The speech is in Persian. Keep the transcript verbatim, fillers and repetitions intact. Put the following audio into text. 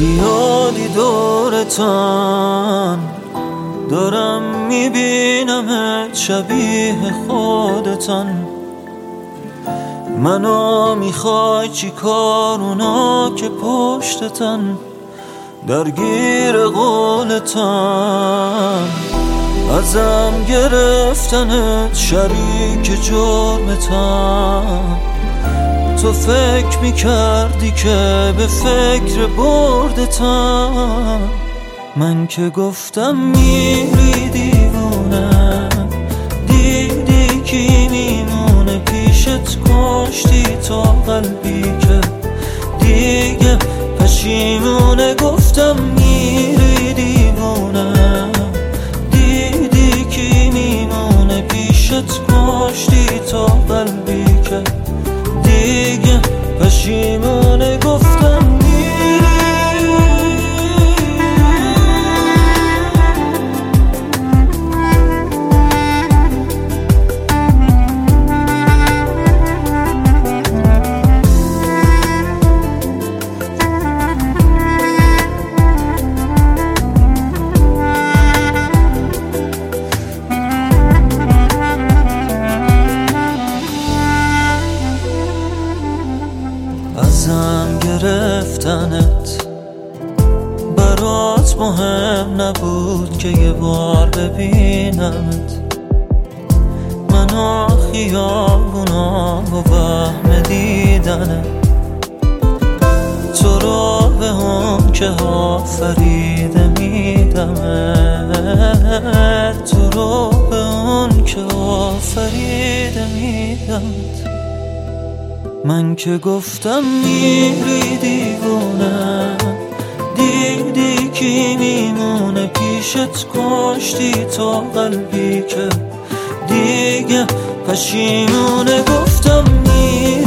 زیادی دورتان دارم میبینمت شبیه خودتان. منو میخوای چی کار اونا که پشتتن درگیر قولتان. ازم گرفتنت شریک جرمتان. تو فکر میکردی که به فکر بردتم. من که گفتم میری دیوونه، دیدی کی میمونه پیشت، کشتی تو قلبی که دیگه پشیمونه. گفتم میری دیوونه، دیدی کی میمونه پیشت، کشتی تو قلبی که دیگه پشیمونه. گفتم ازم گرفتنت برات مهم نبود که یه بار ببینمت. منو خیابونا و وهم دیدنت، تو رو به اون که آفریده میدمت، تو رو به اون که آفریده میدمت. من که گفتم میری دیوونه، دیدی کی میمونه پیشت، کشتی تو قلبی که دیگه پشیمونه. گفتم میری